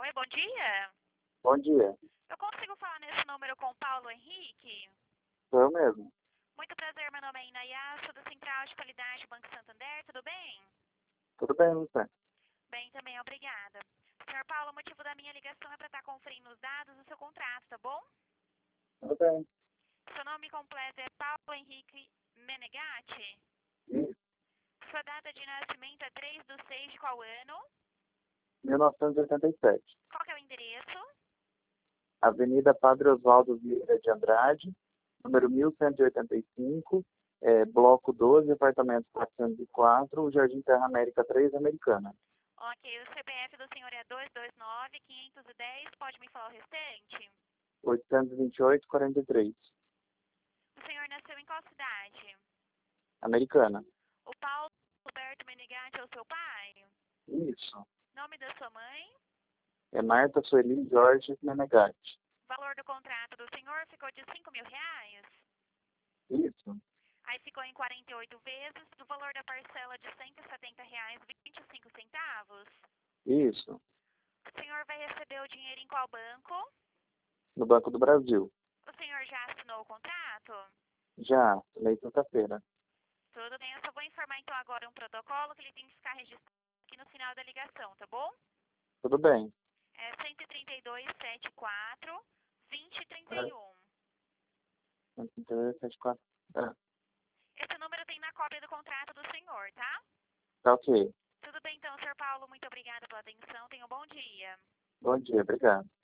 Oi, bom dia. Bom dia. Eu consigo falar nesse número com o Paulo Henrique? Sou eu mesmo. Muito prazer, meu nome é Inayá, sou da Central de Qualidade Banco Santander, tudo bem? Tudo bem, você? Bem também, obrigada. Senhor Paulo, o motivo da minha ligação é para estar conferindo os dados do seu contrato, tá bom? Tudo bem. Seu nome completo é Paulo Henrique Menegatti? Isso. Sua data de nascimento é 3/6 de qual ano? 1987. Qual que é o endereço? Avenida Padre Oswaldo Vieira de Andrade, número 1185, bloco 12, apartamento 404, Jardim Terra América 3, Americana. Ok, o CPF do senhor é 229-510, pode me falar o restante? 828-43, O senhor nasceu em qual cidade? Americana. O Paulo Roberto Menegatti é o seu pai? Isso. Nome da sua mãe? É Marta Sueli Jorge Menegatti. Valor do contrato do senhor ficou de R$ 5.000? Isso. Aí ficou em 48 vezes, do valor da parcela de R$ 170,25. Isso. O senhor vai receber o dinheiro em qual banco? No Banco do Brasil. O senhor já assinou o contrato? Já, lei sexta-feira. Tudo bem, eu só vou informar então agora um protocolo que ele tem que ficar registrado aqui no final da ligação, tá bom? Tudo bem. É 13274-2031. 174. Esse número tem na cópia do contrato do senhor, tá? Tá ok. Tudo bem então, senhor Paulo, muito obrigada pela atenção, tenha um bom dia. Bom dia, obrigado.